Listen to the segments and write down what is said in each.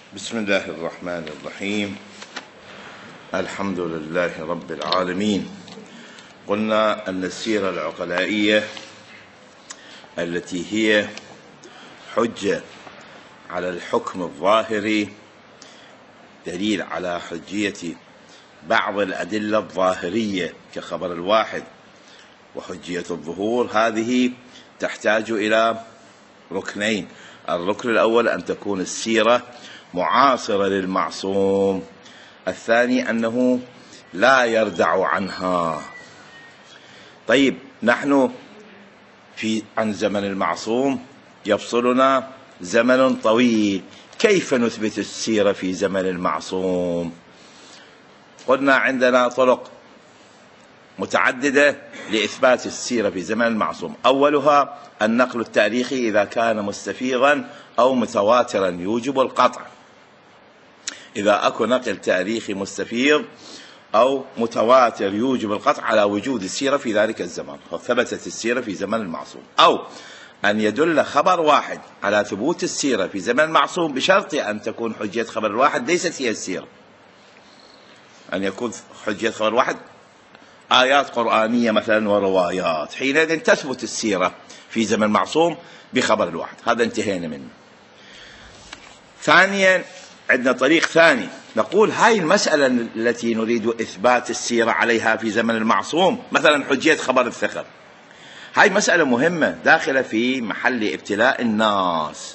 بسم الله الرحمن الرحيم. الحمد لله رب العالمين. قلنا أن السيرة العقلائية التي هي حجة على الحكم الظاهري، دليل على حجية بعض الأدلة الظاهرية كخبر الواحد وحجية الظهور، هذه تحتاج إلى ركنين. الركن الأول أن تكون السيرة معاصرة للمعصوم، الثاني أنه لا يردع عنها. طيب، نحن عن زمن المعصوم يفصلنا زمن طويل، كيف نثبت السيرة في زمن المعصوم؟ قلنا عندنا طرق متعددة لإثبات السيرة في زمن المعصوم. أولها النقل التاريخي إذا كان مستفيضا أو متواترا يوجب القطع. إذا أكو نقل تاريخي مستفيض أو متواتر يوجب القطع على وجود السيرة في ذلك الزمان، فثبتت السيرة في زمن المعصوم. أو أن يدل خبر واحد على ثبوت السيرة في زمن المعصوم بشرط أن تكون حجية خبر الواحد ليست هي السيرة. أن يكون حجية خبر واحد آيات قرآنية مثلا وروايات، حينئذ تثبت السيرة في زمن المعصوم بخبر الواحد. هذا انتهينا منه. ثانيا عندنا طريق ثاني، نقول هاي المسألة التي نريد إثبات السيرة عليها في زمن المعصوم، مثلا حجية خبر الثقة، هاي مسألة مهمة داخلة في محل ابتلاء الناس.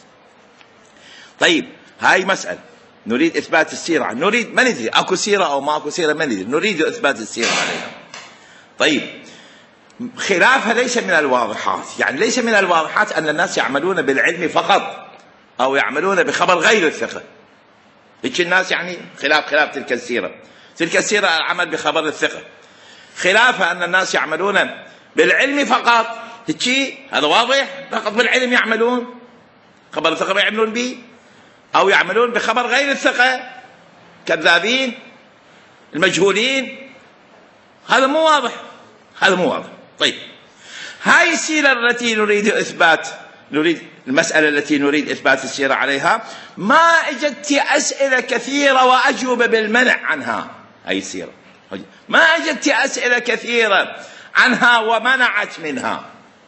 طيب، هاي مسألة نريد إثبات السيرة، نريد ما ندري أكو سيرة أو ما أكو سيرة، ما ندري، نريد إثبات السيرة عليها. طيب، خلافها ليس من الواضحات، يعني ليس من الواضحات أن الناس يعملون بالعلم فقط أو يعملون بخبر غير الثقة. هيك الناس يعني خلاف تلك السيرة. تلك السيرة العمل بخبر الثقة، خلافها أن الناس يعملون بالعلم فقط. هيك هذا واضح، فقط بالعلم يعملون، خبر الثقة ما يعملون به، أو يعملون بخبر غير الثقة كذابين المجهولين. هذا مو واضح، هذا مو واضح. طيب، هاي السيرة التي نريد المسألة التي نريد إثبات السيرة عليها، ما اجت أسئلة كثيرة وأجوبة بالمنع عنها. هاي السيرة ما اجت أسئلة كثيرة عنها ومنعت منها.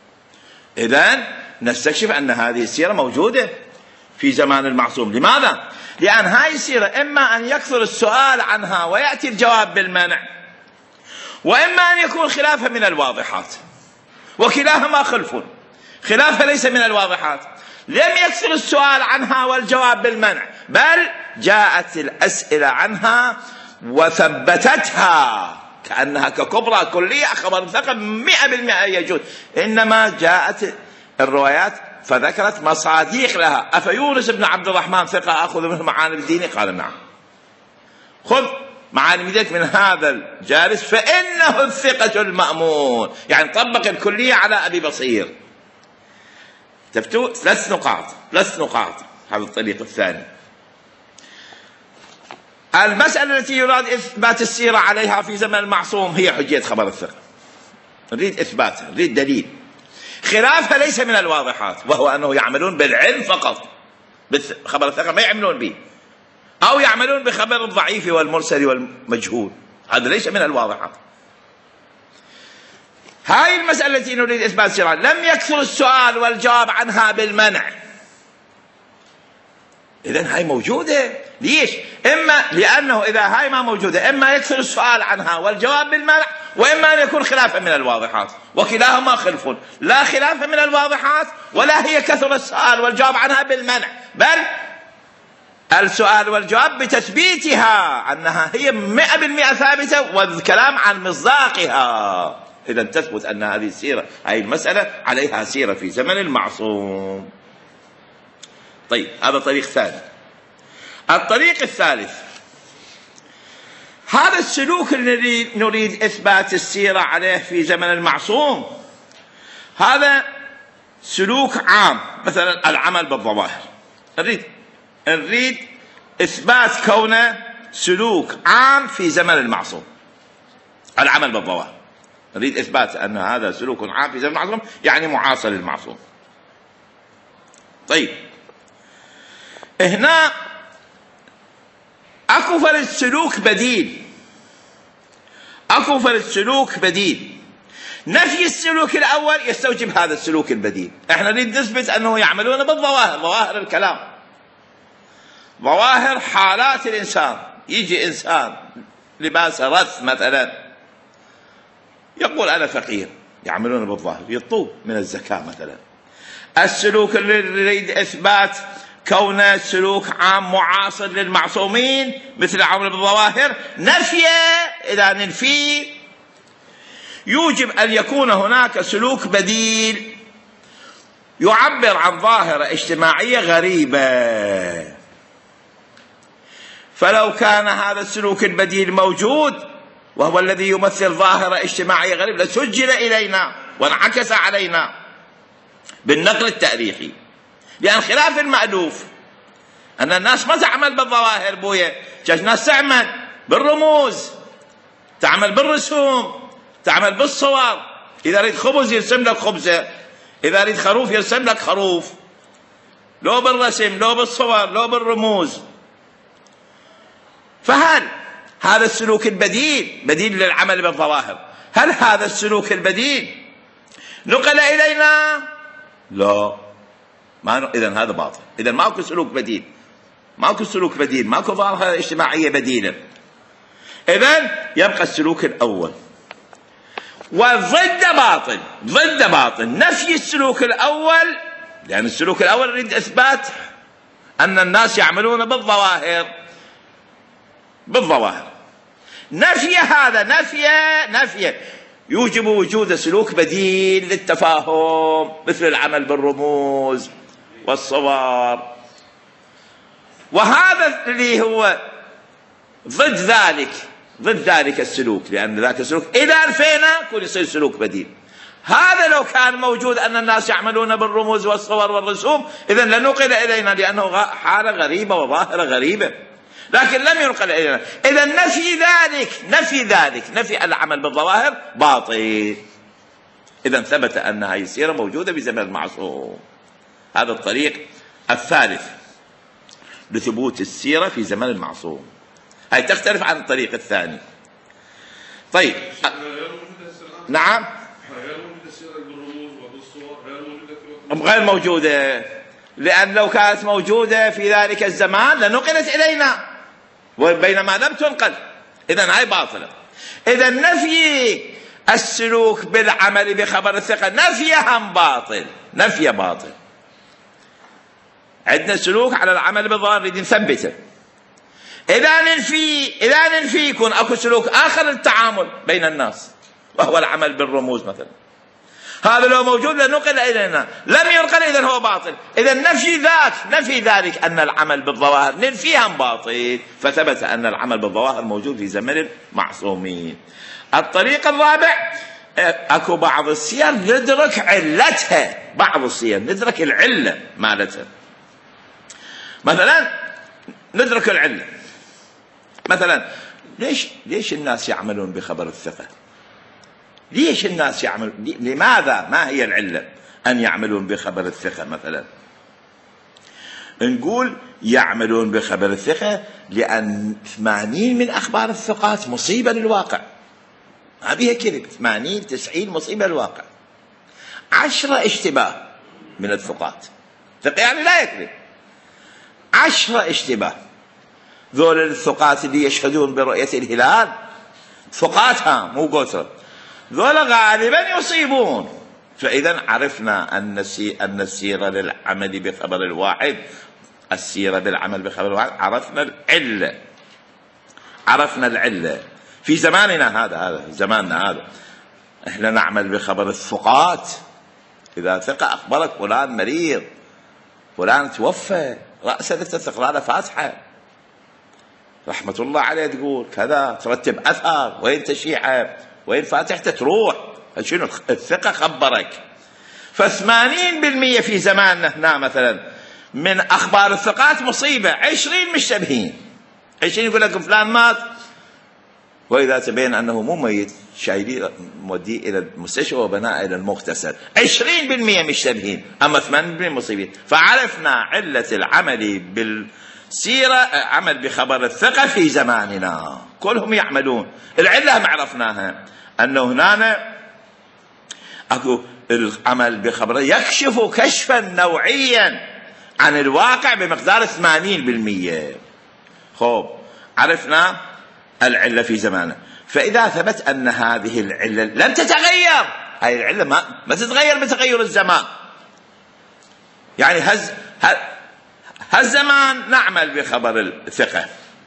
إذن نستكشف أن هذه السيرة موجودة في زمان المعصوم. لماذا؟ لأن هاي السيرة إما أن يكثر السؤال عنها ويأتي الجواب بالمنع، وإما أن يكون خلافها من الواضحات، وكلاهما خلف. خلافها ليس من الواضحات، لم يكثر السؤال عنها والجواب بالمنع، بل جاءت الأسئلة عنها وثبتتها كأنها ككبرى كلية خبر ثقة 100% يجوز. إنما جاءت الروايات فذكرت مصاديق لها. أفيونس بن عبد الرحمن ثقة أخذ منه معالم الدين؟ قال نعم. خذ معالم دينك من هذا الجالس فإنه الثقة المأمون، يعني طبق الكلية على أبي بصير. تفتو 3 نقاط. هذا الطريق الثاني. المسألة التي يراد إثبات السيرة عليها في زمن المعصوم هي حجية خبر الثقة، نريد إثباتها، نريد دليل. خلافها ليس من الواضحات، وهو أنه يعملون بالعلم فقط، خبر الثقة ما يعملون به، أو يعملون بخبر الضعيف والمرسل والمجهول، هذا ليس من الواضحات. هاي المسألة التي نريد إثبات السيرة، لم يكثر السؤال والجواب عنها بالمنع. إذن هاي موجودة. ليش؟ إما لأنه إذا هاي ما موجودة، إما يكثر السؤال عنها والجواب بالمنع، وإما أن يكون خلافا من الواضحات، وكلاهما خلف. لا خلاف من الواضحات ولا هي كثر السؤال والجواب عنها بالمنع، بل السؤال والجواب بتثبيتها أنها هي 100% ثابتة، والكلام عن مصداقها. إذا تثبت أن هذه السيرة، هذه المسألة عليها سيرة في زمن المعصوم. طيب، هذا طريق ثاني. الطريق الثالث، هذا السلوك الذي نريد إثبات السيرة عليه في زمن المعصوم، هذا سلوك عام، مثلا العمل بالظواهر. نريد إثبات كونه سلوك عام في زمن المعصوم، العمل بالظواهر. نريد إثبات أن هذا سلوك عام في زمن المعصوم، يعني معاصر للمعصوم. طيب، هنا اكو فرد سلوك بديل، اكو فرد سلوك بديل. نفي السلوك الاول يستوجب هذا السلوك البديل. احنا نريد نثبت انه يعملون بالظواهر، ظواهر الكلام، ظواهر حالات الانسان. يجي انسان لباسه رث مثلا يقول انا فقير، يعملون بالظاهر، يطوب من الزكاة مثلا. السلوك اللي يريد اثبات كونه سلوك عام معاصر للمعصومين مثل العمل بالظواهر، نفيه اذا ننفي يوجب ان يكون هناك سلوك بديل يعبر عن ظاهرة اجتماعية غريبة. فلو كان هذا السلوك البديل موجود وهو الذي يمثل ظاهرة اجتماعية غريبة لسجل إلينا وانعكس علينا بالنقل التاريخي. لأن خلاف المألوف أن الناس ما تعمل بالظواهر بويا، الناس تعمل بالرموز، تعمل بالرسوم، تعمل بالصور. إذا ريد خبز يرسم لك خبزة، إذا ريد خروف يرسم لك خروف، لو بالرسم لو بالصور لو بالرموز. فهل هذا السلوك البديل بديل للعمل بالظواهر، هل هذا السلوك البديل نقل إلينا؟ لا، ما إذن هذا باطل. إذن ماكو سلوك بديل، ماكو سلوك بديل، ماكو ظاهرة اجتماعية بديلة. إذن يبقى السلوك الأول، وضد باطل، ضد باطل نفي السلوك الأول، لأن السلوك الأول يريد إثبات أن الناس يعملون بالظواهر، بالظواهر. نفي هذا نفي يوجب وجود سلوك بديل للتفاهم مثل العمل بالرموز والصور. وهذا اللي هو ضد ذلك السلوك، لأن ذاك السلوك إذا أنفينا كل يصير سلوك بديل. هذا لو كان موجود أن الناس يعملون بالرموز والصور والرسوم إذن لنقل إلينا، لأنه حالة غريبة وظاهرة غريبة، لكن لم ينقل إلينا. إذن نفي العمل بالظواهر باطل. إذن ثبت أن هذه السيرة موجودة في زمن المعصوم. هذا الطريق الثالث لثبوت السيرة في زمن المعصوم. هاي تختلف عن الطريق الثاني. طيب نعم، غير موجودة، لأن لو كانت موجودة في ذلك الزمان لنقلت إلينا، بينما لم تنقل. إذن هاي باطلة. إذن نفي السلوك بالعمل بخبر الثقة نفيه باطل، نفيه باطل. عندنا سلوك على العمل بالظاهر نريد نثبته. إذا ننفي يكون أكو سلوك آخر للتعامل بين الناس وهو العمل بالرموز مثلا، هذا لو موجود لنقل إلينا، لم ينقل إذن هو باطل. إذن نفي ذلك أن العمل بالظواهر ننفيها باطل. فثبت أن العمل بالظواهر موجود في زمن المعصومين. الطريق الرابع، أكو بعض السير ندرك علتها، بعض السير ندرك العلة مالتها. مثلا ندرك العلة، مثلا ليش الناس يعملون بخبر الثقة؟ ليش الناس يعملون؟ لماذا؟ ما هي العلة أن يعملون بخبر الثقة؟ مثلا نقول يعملون بخبر الثقة لأن 80 من أخبار الثقات مصيبة للواقع، ما بيها كذب، 80-90 مصيبة للواقع. 10 اشتباه من الثقات، ثقة يعني لا يكذب، 10 اشتباه. ذول الثقات اللي يشهدون برؤية الهلال ثقاتها مو قوتر، ذول غالبا يصيبون. فإذا عرفنا أن السيرة للعمل بخبر الواحد، السيرة بالعمل بخبر الواحد، عرفنا العلة في زماننا هذا زماننا هذا. احنا نعمل بخبر الثقات. إذا ثقة أخبرك فلان مريض، فلان توفى، رأسه تقرأ له فاتحة رحمة الله عليه، تقول كذا، ترتب أثر، وين تشيعه وين فاتحته تروح، شنو الثقة خبرك. ف80% في زماننا هنا مثلا من أخبار الثقات مصيبة، 20 مشتبهين، 20 يقول لك فلان مات، وإذا تبين أنه مو ميت شايلين موديه إلى المستشفى وبناء إلى المغتسل. 20% مشتبهين، أما 80% مصيبين. فعرفنا علة العمل سيرة عمل بخبر الثقة في زماننا كلهم يعملون. العلة ما عرفناها، أنه هنا أكو العمل بخبر يكشف كشفا نوعيا عن الواقع بمقدار 80%. خوب عرفنا العلة في زماننا. فإذا ثبت أن هذه العلة لم تتغير، هذه العلة ما تتغير بتغير الزمان، يعني هالزمان نعمل بخبر الثقة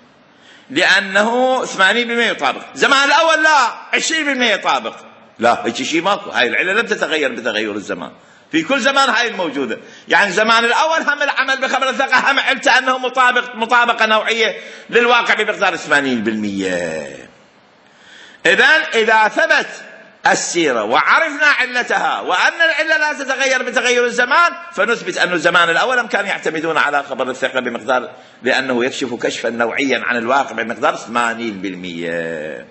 لأنه 80% يطابق، زمان الأول لا 20% يطابق، لا هيك شيء ماكو، هاي العلة لم تتغير بتغير الزمان، في كل زمان هاي الموجودة. يعني زمان الأول هم العمل بخبر الثقة هم علته أنه مطابقة نوعية للواقع بمقدار 80%. إذا ثبت السيرة وعرفنا علتها وأن العلة لا تتغير بتغير الزمان، فنثبت أن الزمان الأول كانوا يعتمدون على خبر الثقة بمقدار، لأنه يكشف كشفا نوعيا عن الواقع بمقدار 80%.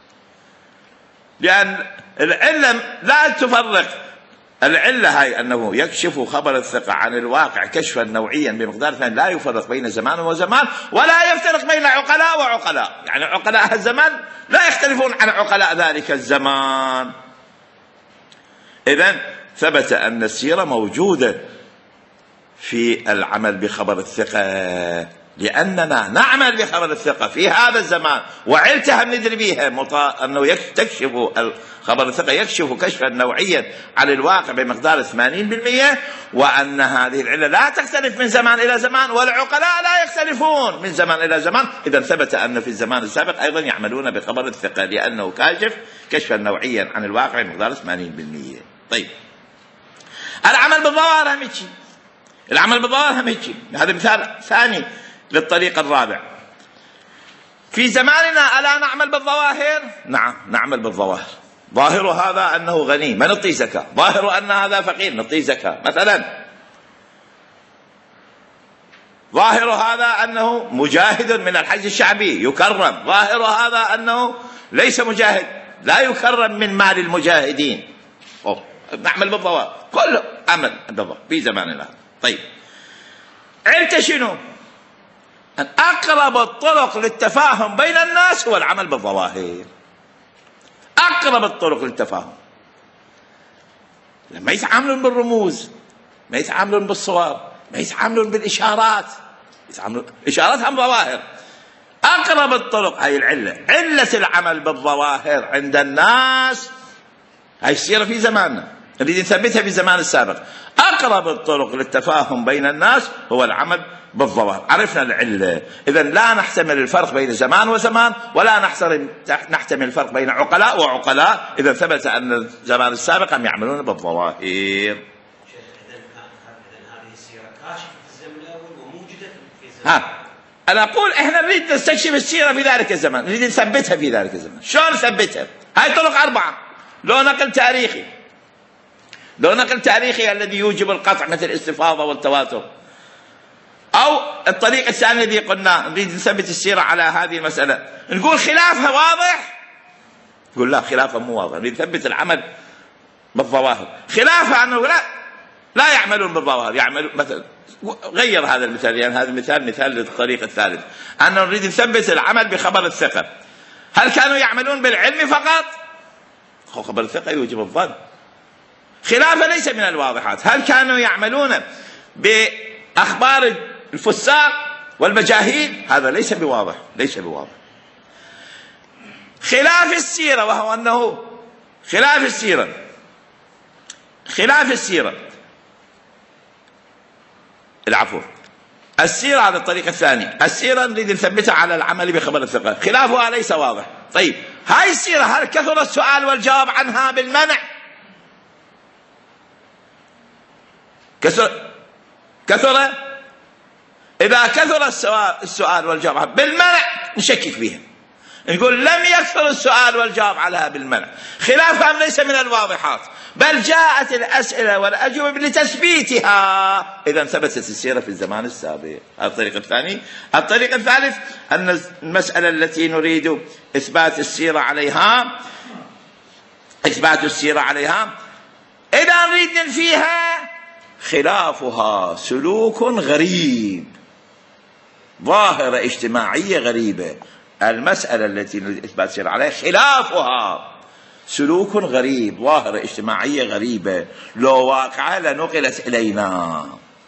لأن العلة لا تفرق، العلة هاي أنه يكشف خبر الثقة عن الواقع كشفا نوعيا بمقدار 80، لا يفرق بين زمان وزمان، ولا يفترق بين عقلاء وعقلاء، يعني عقلاء الزمان لا يختلفون عن عقلاء ذلك الزمان. إذن ثبت أن السيرة موجودة في العمل بخبر الثقة، لأننا نعمل بخبر الثقة في هذا الزمان وعلتها ندري بها أنه تكشف خبر الثقة يكشف كشفا نوعيا على الواقع بمقدار 80%، وأن هذه العلة لا تختلف من زمان إلى زمان، والعقلاء لا يختلفون من زمان إلى زمان. إذا ثبت أن في الزمان السابق أيضا يعملون بخبر الثقة لأنه كاشف كشفا نوعيا عن الواقع بمقدار 80%. طيب العمل بالظواهر هم شيء، العمل بالظواهر هم شيء، هذا مثال ثاني للطريق الرابع. في زماننا ألا نعمل بالظواهر؟ نعم نعمل بالظواهر. ظاهر هذا أنه غني ما نعطيه زكاة، ظاهر أن هذا فقير نعطيه زكاة مثلا، ظاهر هذا أنه مجاهد من الحج الشعبي يكرم، ظاهر هذا أنه ليس مجاهد لا يكرم من مال المجاهدين. نعمل بالظواهر، كل عمل بالظواهر في زماننا. طيب علت شنو؟ أن أقرب الطرق للتفاهم بين الناس هو العمل بالظواهر، أقرب الطرق للتفاهم. لما يتعاملون بالرموز، ما يتعاملون بالصور، ما يتعاملون بالإشارات، يتعاملون إشارات هم ظواهر. أقرب الطرق هاي العلة، علة العمل بالظواهر عند الناس هاي السيرة في زماننا الذي نثبتها في الزمان السابق. أقرب الطرق للتفاهم بين الناس هو العمل بالظواهر. عرفنا العلة، إذن لا نحتمل الفرق بين زمان وزمان، ولا نحتمل الفرق بين عقلاء وعقلاء. إذا ثبت أن الزمان السابق هم يعملون بالظواهر. هذه السيرة كاشفة في الزمن الأول وموجودة في الزمن. أنا أقول إحنا نريد نستكشف السيرة في ذلك الزمان، نريد نثبتها في ذلك الزمان. شلون نثبتها؟ هاي طرق 4. لو نقل تاريخي، لو نقل تاريخي الذي يوجب القطع مثل الاستفاضة والتواتر، أو الطريق الثاني الذي قلنا نريد نثبت السيرة على هذه المسألة، نقول خلافها واضح، نقول لا خلافها مو واضح، نريد نثبت العمل بالظواهر. خلافها أنه لا يعملون بالظواهر، يعملون مثلا غير هذا المثال، يعني هذا المثال مثال للطريق الثالث، أنه نريد نثبت العمل بخبر الثقة. هل كانوا يعملون بالعلم فقط؟ خبر الثقة يوجب الظن. خلافه ليس من الواضحات. هل كانوا يعملون بأخبار الفساق والمجاهيل؟ هذا ليس بواضح، ليس بواضح. خلاف السيرة، وهو أنه خلاف السيرة العفو السيرة على الطريق الثاني، السيرة نريد نثبتها على العمل بخبر الثقة، خلافها ليس واضح. طيب هاي السيرة هل كثر السؤال والجواب عنها بالمنع؟ كثر؟ إذا كثر السؤال والجواب بالمنع نشكك بها، نقول لم يكثر السؤال والجواب عليها بالمنع. خلافها ليس من الواضحات، بل جاءت الأسئلة والأجوبة لتثبيتها. إذا ثبتت السيرة في الزمان السابق. هذا الطريق الثاني. الطريق الثالث أن المسألة التي نريد إثبات السيرة عليها، إذا نريد ننفيها خلافها سلوك غريب ظاهرة اجتماعية غريبة. المسألة التي نريد إثبات السيرة عليها خلافها سلوك غريب، ظاهرة اجتماعية غريبة، لو واقعة لنقلت إلينا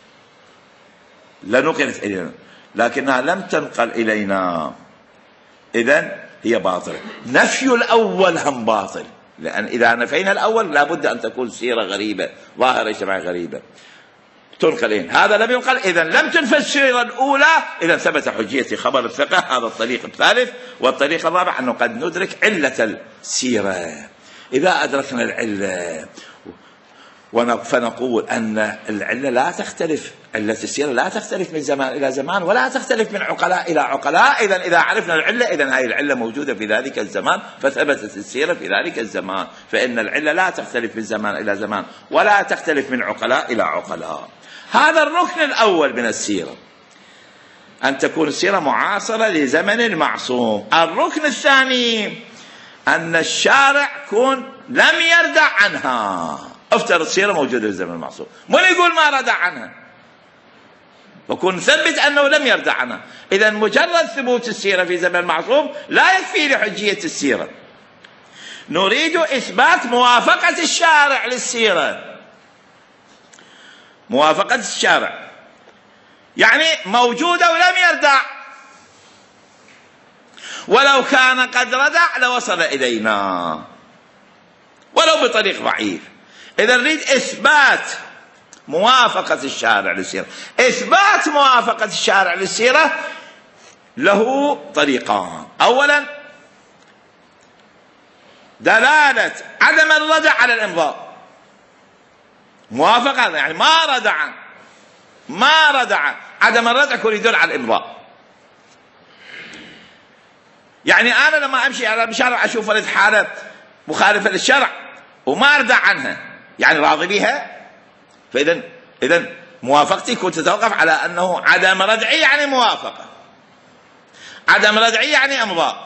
لكنها لم تنقل إلينا، إذن هي باطلة. نفي الأول هم باطل، لأن إذا نفينا الأول لابد أن تكون سيرة غريبة، ظاهرة اجتماعية غريبة تنقل. هذا لم ينقل، إذن لم تنفى السيرة الأولى، إذن ثبت حجية خبر الثقة. هذا الطريق الثالث. والطريق الرابع أنه قد ندرك علة السيرة. إذا أدركنا العلة فنقول أن العلة لا تختلف، علة السيرة لا تختلف من زمان إلى زمان ولا تختلف من عقلاء إلى عقلاء. إذا عرفنا العلة، إذن هذه العلة موجودة في ذلك الزمان فثبتت السيرة في ذلك الزمان. فإن العلة لا تختلف من زمان إلى زمان ولا تختلف من عقلاء إلى عقلاء. هذا الركن الأول من السيرة، أن تكون السيرة معاصرة لزمن المعصوم. الركن الثاني أن الشارع يكون لم يردع عنها. افترض السيرة موجودة في زمن المعصوم، من يقول ما ردع عنها؟ وكون ثبت أنه لم يردع عنها. إذن مجرد ثبوت السيرة في زمن المعصوم لا يكفي لحجية السيرة. نريد إثبات موافقة الشارع للسيرة. موافقة الشارع يعني موجودة ولم يردع، ولو كان قد ردع لوصل إلينا ولو بطريق ضعيف. إذا نريد إثبات موافقة الشارع للسيرة. إثبات موافقة الشارع للسيرة له طريقان. أولا دلالة عدم الردع على الإمضاء. موافقة يعني ما ردع، عدم الردع يكون يدل على الإمضاء. يعني أنا لما أمشي على الشارع أشوف ولد حالة مخالفة للشرع وما أردع عنها، يعني راضي بها، فإذا موافقتي كنت تتوقف على أنه عدم ردعي يعني موافقة، عدم ردعي يعني أمضاء.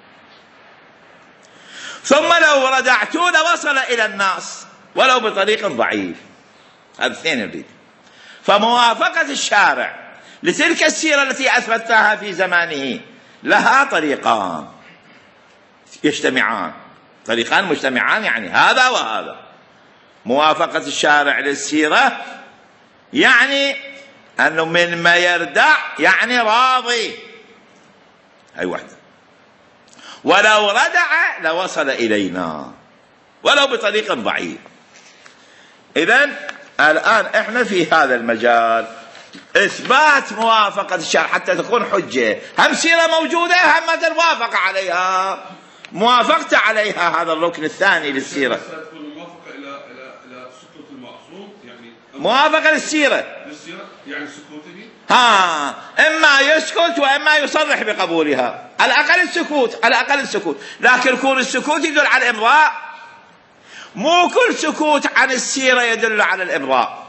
ثم لو ردعت لوصل إلى الناس ولو بطريق ضعيف. هذا اثنين نريد. فموافقة الشارع لتلك السيرة التي أثبتها في زمانه لها طريقان يجتمعان، طريقان مجتمعان، يعني هذا وهذا. موافقة الشارع للسيرة يعني أنه من ما يردع يعني راضي، هاي واحدة. ولو ردع لوصل إلينا ولو بطريق ضعيف. إذن الآن إحنا في هذا المجال إثبات موافقة الشارع حتى تكون حجة. هم سيرة موجودة هم ما موافقة عليها، موافقة عليها. هذا الركن الثاني للسيرة. تكون موافقة إلى سقوط المعصوم، يعني موافقة للسيرة يعني سكوته. إما يسكت وإما يصرح بقبولها. على الأقل السكوت، لكن يكون السكوت يدل على الإمضاء. مو كل سكوت عن السيرة يدل على الإمضاء.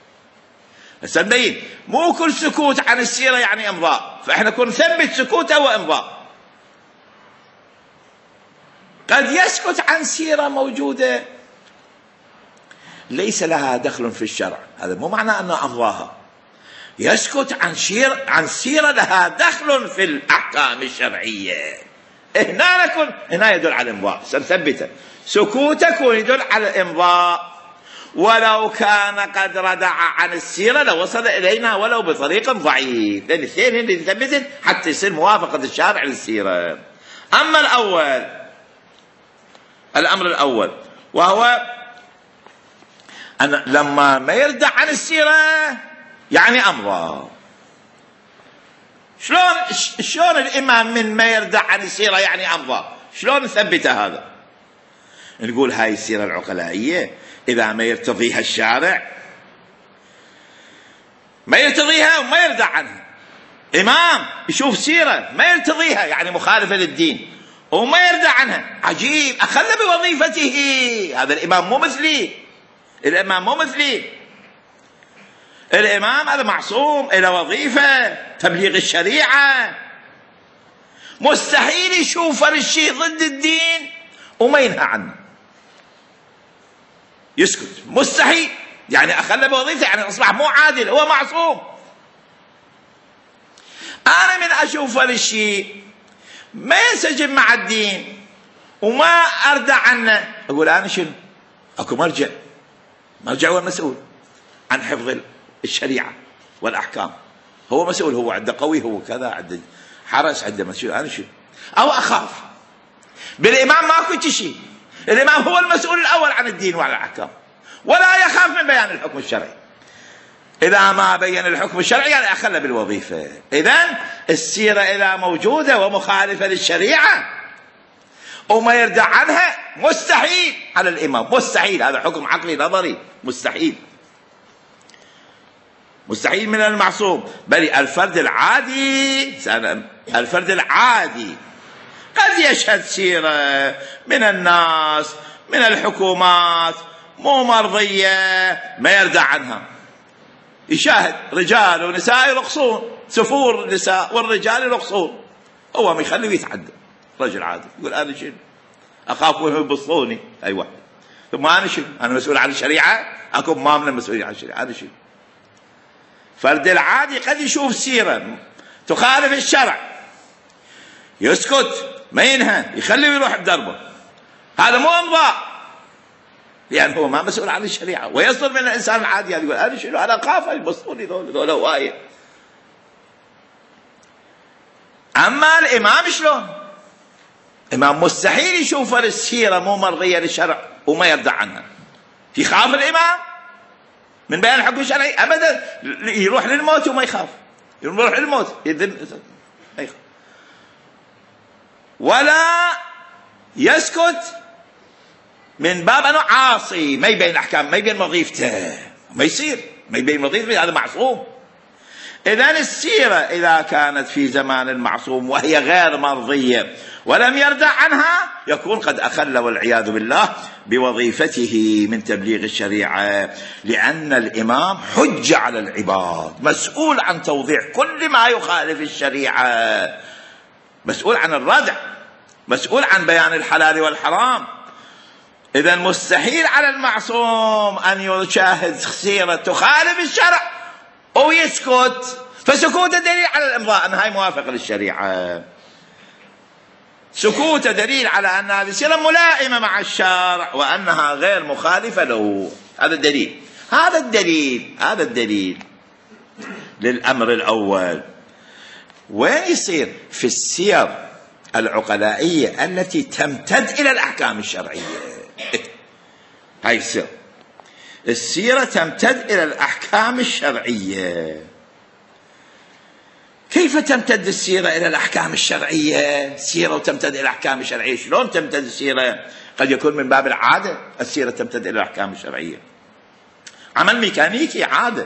سنبين مو كل سكوت عن السيرة يعني إمضاء، فإحنا كنا نثبت سكوته وإمضاء. قد يسكت عن سيرة موجودة ليس لها دخل في الشرع، هذا مو معنى أنه أمضاها. يسكت عن سيرة لها دخل في الأحكام الشرعية. هنا يدل على الإمضاء، سنثبته. سكوتك يدل على الإمضاء. ولو كان قد ردع عن السيرة لوصل إلينا ولو بطريق ضعيف، لأن الاثنين اللي نثبتن حتى يصير موافقة الشارع للسيرة. أما الأمر الأول وهو أن لما ما يردع عن السيرة يعني أمضى. شلون الإمام من ما يردع عن السيرة يعني أمضى؟ شلون نثبته هذا؟ نقول هاي السيرة العقلائية إذا ما يرتضيها الشارع، ما يرتضيها وما يردع عنها. إمام يشوف سيرة ما يرتضيها يعني مخالفة للدين وما يردع عنها، عجيب، أخل بوظيفته. هذا الإمام مو مثلي، الإمام هذا معصوم إلى وظيفة تبليغ الشريعة. مستحيل يشوف الشيء ضد الدين وما ينهى عنه، يسكت، مستحيل. يعني أخل بوظيفته يعني أصبح مو عادل، هو معصوم. أنا من أشوف الشيء ما ينسجم مع الدين وما أردع عنه، أقول أنا شنو؟ أكو مرجع هو المسؤول عن حفظ الشريعة والأحكام، هو مسؤول، هو عنده قوي، هو كذا، عنده حرس، عنده مسؤول، أنا شنو؟ أو أخاف. بالإمام ماكو شيء، الإمام هو المسؤول الأول عن الدين وعن الأحكام، ولا يخاف من بيان الحكم الشرعي. إذا ما بين الحكم الشرعي يعني أخل بالوظيفة. إذن السيرة إذا موجودة ومخالفة للشريعة وما يردع عنها مستحيل على الإمام، مستحيل، هذا حكم عقلي نظري، مستحيل، مستحيل من المعصوم. بل الفرد العادي قد يشهد سيرة من الناس، من الحكومات مو مرضية ما يردع عنها، يشاهد رجال ونساء يرقصون، سفور النساء والرجال يرقصون، هو ما يخليه يتعدى، رجل عادي يقول أنا شنو؟ أخاف انهم يبصوني، أيوة، ثم أنا شنو؟ أنا مسؤول عن الشريعة؟ أكون ما من المسؤولين عن الشريعة، أنا شنو؟ فرد العادي قد يشوف سيرة تخالف الشرع يسكت ما ينهى، يخليه يروح بدربه، هذا مو امضاء، لأن هو ما مسؤول عن الشريعة. ويصدر من الإنسان العادي يقول أنا شنو؟ أنا أخاف يبصوني ذولا هواية. أما الإمام شلون؟ الإمام مستحيل يشوف السيرة مو مرضية للشرع وما يردع عنها، يخاف الإمام من بيان الحكم الشرعي؟ أبدا، يروح للموت وما يخاف، يروح للموت ما يخاف، ولا يسكت من باب أنه عاصي ما يبين أحكام، ما يبين وظيفته، ما يصير ما يبين وظيفته، هذا معصوم. إذن السيرة إذا كانت في زمان المعصوم وهي غير مرضية ولم يردع عنها يكون قد أخل والعياذ بالله بوظيفته من تبليغ الشريعة، لأن الإمام حجة على العباد، مسؤول عن توضيح كل ما يخالف الشريعة، مسؤول عن الردع، مسؤول عن بيان الحلال والحرام. إذن مستحيل على المعصوم أن يشاهد سيرة تخالف الشرع ويسكت، فسكوت دليل على الإمضاء أن هاي موافقة للشريعة، سكوت دليل على أن هذه السيرة ملائمة مع الشرع وأنها غير مخالفة له. هذا الدليل، هذا الدليل للأمر الأول. وين يصير؟ في السير العقلائية التي تمتد إلى الأحكام الشرعية. هاي السيرة تمتد إلى الأحكام الشرعية. كيف تمتد السيرة إلى الأحكام الشرعية؟ سيرة وتمتد إلى الأحكام الشرعية، شلون تمتد السيرة؟ قد يكون من باب العادة السيرة تمتد إلى الأحكام الشرعية، عمل ميكانيكي عادة.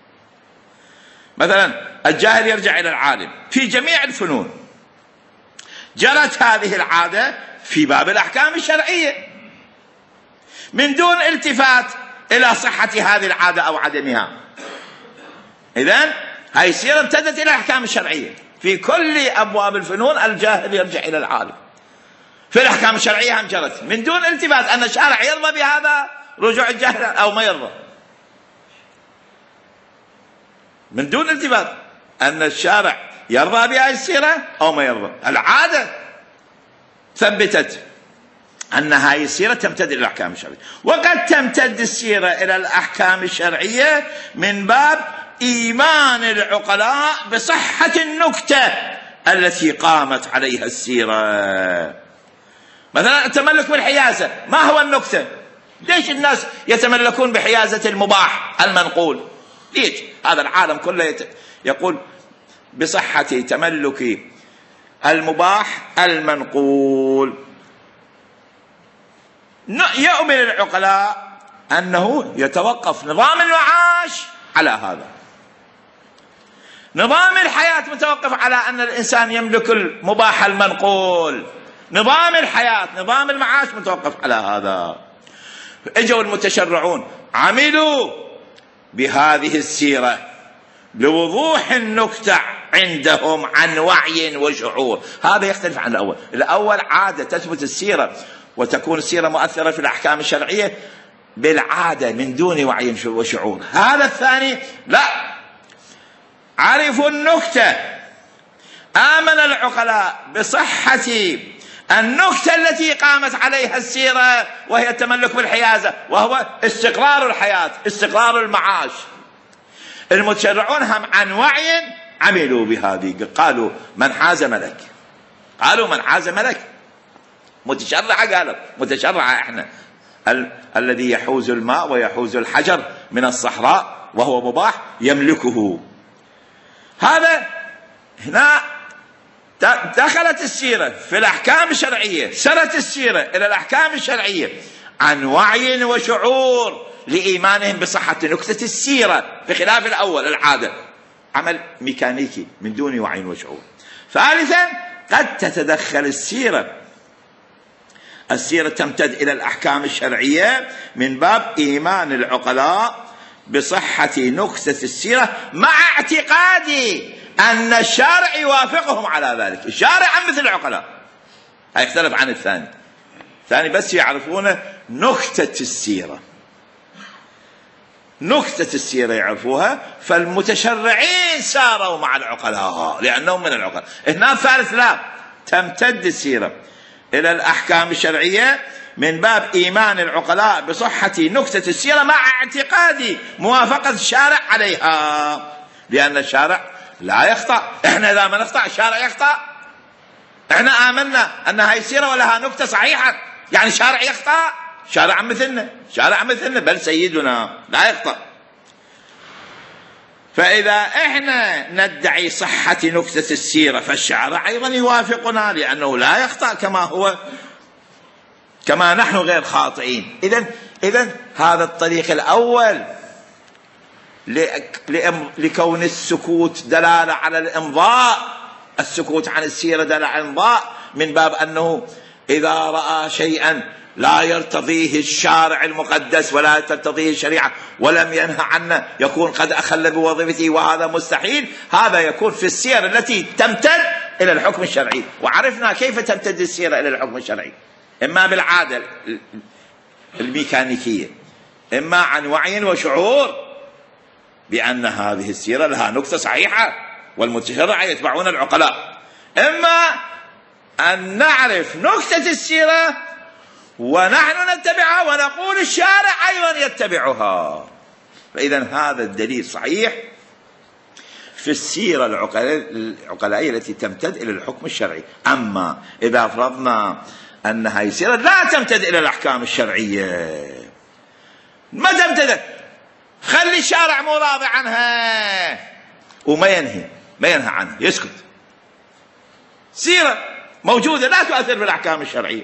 مثلا الجاهل يرجع إلى العالم في جميع الفنون، جرت هذه العادة في باب الأحكام الشرعية من دون التفات إلى صحة هذه العادة أو عدمها. إذن هاي السيرة امتدت إلى الأحكام الشرعية في كل أبواب الفنون، الجاهل يرجع إلى العالم. في الأحكام الشرعية هم جرت من دون التفات أن الشارع يرضى بهذا رجوع الجاهل أو ما يرضى، من دون التفات أن الشارع يرضى بهذه السيرة أو ما يرضى. العادة ثبتت أن هذه السيرة تمتد إلى الأحكام الشرعية. وقد تمتد السيرة إلى الأحكام الشرعية من باب إيمان العقلاء بصحة النكتة التي قامت عليها السيرة. مثلا التملك بالحيازة، ما هو النكتة؟ ليش الناس يتملكون بحيازة المباح المنقول؟ ليش؟ هذا العالم كله يقول بصحة تملك المباح المنقول. يؤمن العقلاء أنه يتوقف نظام المعاش على هذا، نظام الحياة متوقف على أن الإنسان يملك المباح المنقول، نظام الحياة نظام المعاش متوقف على هذا. اجوا المتشرعون عملوا بهذه السيرة لوضوح النكتة عندهم عن وعي وشعور. هذا يختلف عن الأول. الأول عادة تثبت السيرة وتكون السيرة مؤثرة في الأحكام الشرعية بالعادة من دون وعي وشعور. هذا الثاني لا، عرفوا النكتة آمن العقلاء بصحة النكتة التي قامت عليها السيرة، وهي التملك بالحيازة، وهو استقرار الحياة، استقرار المعاش. المتشرعون هم عن وعي عملوا بهذه، قالوا من حاز ملك، قالوا من حاز ملك. متشرعة، قالوا متشرعة احنا الذي يحوز الماء ويحوز الحجر من الصحراء وهو مباح يملكه. هذا هنا دخلت السيرة في الأحكام الشرعية، سرت السيرة إلى الأحكام الشرعية عن وعي وشعور لإيمانهم بصحة نكتة السيرة، بخلاف الأول العادة عمل ميكانيكي من دون وعي وشعور. ثالثا قد تتدخل السيرة تمتد إلى الأحكام الشرعية من باب إيمان العقلاء بصحة نكتة السيرة مع اعتقاد أن الشارع يوافقهم على ذلك. الشارع مثل العقلاء، هيختلف عن الثاني بس يعرفون نكتة السيرة، نكتة السيرة يعرفوها، فالمتشرعين ساروا مع العقلاء لأنهم من العقلاء. هنا الثالث لا، تمتد السيرة إلى الأحكام الشرعية من باب إيمان العقلاء بصحة نكتة السيرة مع اعتقاد موافقة الشارع عليها، لأن الشارع لا يخطأ. احنا إذا ما نخطأ الشارع يخطأ. احنا آمنا أن هاي السيرة ولها نكتة صحيحة، يعني الشارع يخطأ؟ شارع مثلنا بل سيدنا لا يخطأ. فإذا احنا ندعي صحة نكتة السيرة فالشارع أيضا يوافقنا لأنه لا يخطأ كما نحن غير خاطئين. إذن هذا الطريق الأول لكون السكوت دلالة على الإمضاء، السكوت عن السيرة دلالة على الإمضاء، من باب أنه إذا رأى شيئا لا يرتضيه الشارع المقدس ولا ترتضيه الشريعة ولم ينهى عنه يكون قد أخل بوظيفته وهذا مستحيل. هذا يكون في السير التي تمتد إلى الحكم الشرعي. وعرفنا كيف تمتد السيرة إلى الحكم الشرعي، إما بالعادة الميكانيكية، إما عن وعي وشعور بأن هذه السيرة لها نكتة صحيحة والمتشرع يتبعون العقلاء، إما أن نعرف نكتة السيرة ونحن نتبعها ونقول الشارع أيضا يتبعها. فإذا هذا الدليل صحيح في السيرة العقلائية التي تمتد إلى الحكم الشرعي. أما إذا فرضنا أن هذه السيرة لا تمتد إلى الأحكام الشرعية، ما تمتد، خلي الشارع مو راضي عنها وما ينهى عنها، يسكت، سيرة موجودة لا تؤثر في الأحكام الشرعية.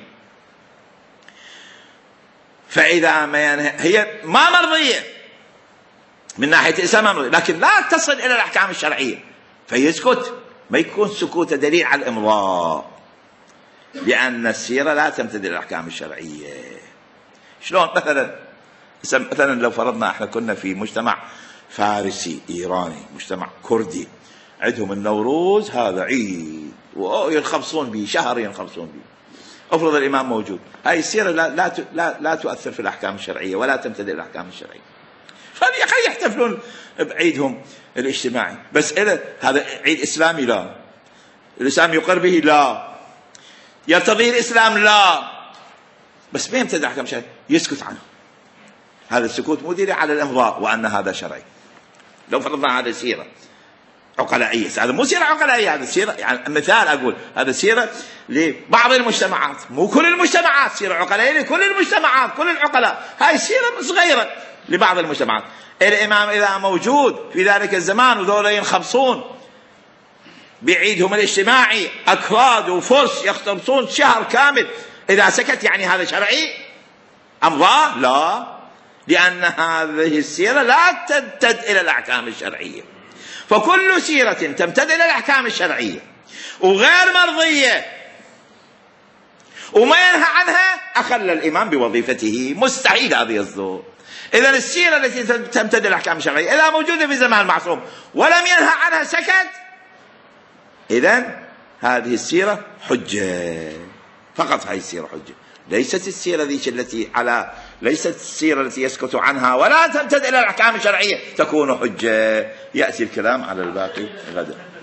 فإذا ما ينهى هي ما مرضية من ناحية الإسلام مرضية، لكن لا تصل إلى الأحكام الشرعية فيسكت، ما يكون سكوت دليل على الإمضاء، لأن السيرة لا تمتد إلى الأحكام الشرعية. شلون مثلا لو فرضنا احنا كنا في مجتمع فارسي إيراني، مجتمع كردي، عندهم النوروز هذا عيد وينخبصون به شهر، ينخبصون به، افرض الإمام موجود، هاي السيرة لا تؤثر في الأحكام الشرعية ولا تمتد إلى الأحكام الشرعية، فيحتفلون بعيدهم الاجتماعي. بس هذا عيد إسلامي؟ لا. الإسلام يقر به؟ لا. يرتضي الإسلام؟ لا. بس ما يمتد الأحكام الشرعية، يسكت عنه. هذا السكوت مو دليل على الإمضاء وأن هذا شرعي. لو فرضنا هذا سيرة عقلائية، هذا مو سيرة عقلائية، هذا سيرة يعني مثال أقول، هذا سيرة لبعض المجتمعات، مو كل المجتمعات، سيرة عقلائية لكل المجتمعات، كل العقلاء، هاي سيرة صغيرة لبعض المجتمعات. الإمام إذا موجود في ذلك الزمان وذولا ينخبصون بعيدهم الاجتماعي، أكراد وفرس يخطبصون شهر كامل، إذا سكت يعني هذا شرعي؟ أمضاه؟ لا، لأن هذه السيرة لا تمتد إلى الأحكام الشرعية. فكل سيرة تمتد إلى الأحكام الشرعية وغير مرضية وما ينهى عنها أخل الإمام بوظيفته، مستحيل هذا يصدر. إذن السيرة التي تمتد إلى الأحكام الشرعية إذا موجودة في زمان المعصوم ولم ينهى عنها سكت، إذن هذه السيرة حجة، فقط هذه السيرة حجة، ليست السيرة ذيك ليست السيرة التي يسكت عنها ولا تمتد إلى الأحكام الشرعية تكون حجة. يأتي الكلام على الباقي غدا.